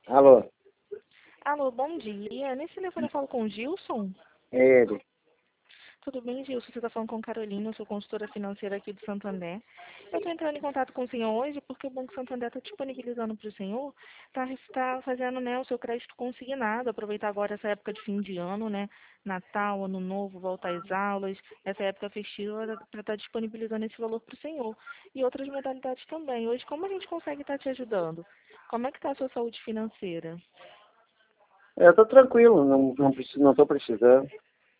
Alô, Alô, bom dia. Nesse telefone eu falo com o Gilson. é ele. Tudo bem, Gilson? Você está falando com Carolina, eu sou consultora financeira aqui do Santander. Eu estou entrando em contato com o senhor hoje porque o Banco Santander está disponibilizando para o senhor, está fazendo, né, o seu crédito consignado, aproveitar agora essa época de fim de ano, né, Natal, Ano Novo, volta às aulas, essa época festiva, para estar disponibilizando esse valor para o senhor. E outras modalidades também. Hoje, como a gente consegue estar te ajudando? Como é que está a sua saúde financeira? Eu tô tranquilo, não preciso, não tô precisando.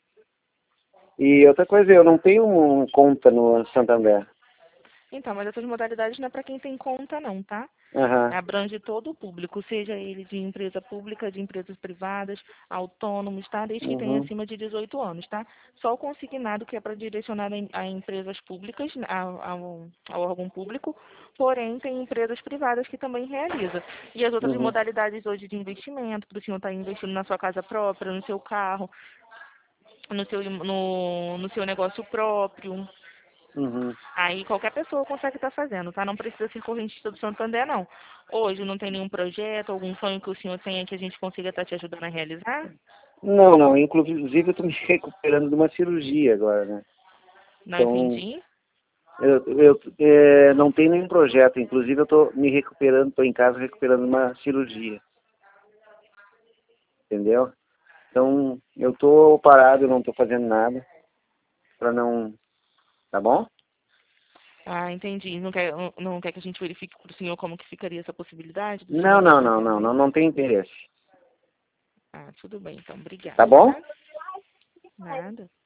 E outra coisa, eu não tenho conta no Santander. Então, mas essas modalidades não é para quem tem conta não, tá? Aham. Abrange todo o público, seja ele de empresa pública, de empresas privadas, autônomos, tá? Desde que tenha Uhum. acima de 18 anos, tá? Só o consignado que é para direcionar a empresas públicas, ao órgão público, porém tem empresas privadas que também realiza. E as outras Uhum. modalidades hoje de investimento, para o senhor estar investindo na sua casa própria, no seu carro, no seu negócio próprio. Uhum. Aí qualquer pessoa consegue estar fazendo, tá? Não precisa ser correntista do Santander, não. Hoje não tem nenhum projeto, algum sonho que o senhor tenha que a gente consiga estar te ajudando a realizar? Não, não. Inclusive eu tô me recuperando de uma cirurgia agora, né? Não Então, entendi. eu não tenho nenhum projeto. Inclusive eu tô me recuperando, tô em casa recuperando de uma cirurgia. Entendeu? Então, eu tô parado, eu não tô fazendo nada pra não. Tá bom? Ah, entendi. Não quer que a gente verifique para o senhor como que ficaria essa possibilidade do senhor Não, voltar não, a não, não, fazer? não, não tem interesse. Ah, tudo bem, então. Tá Obrigada, bom? tá? Nada.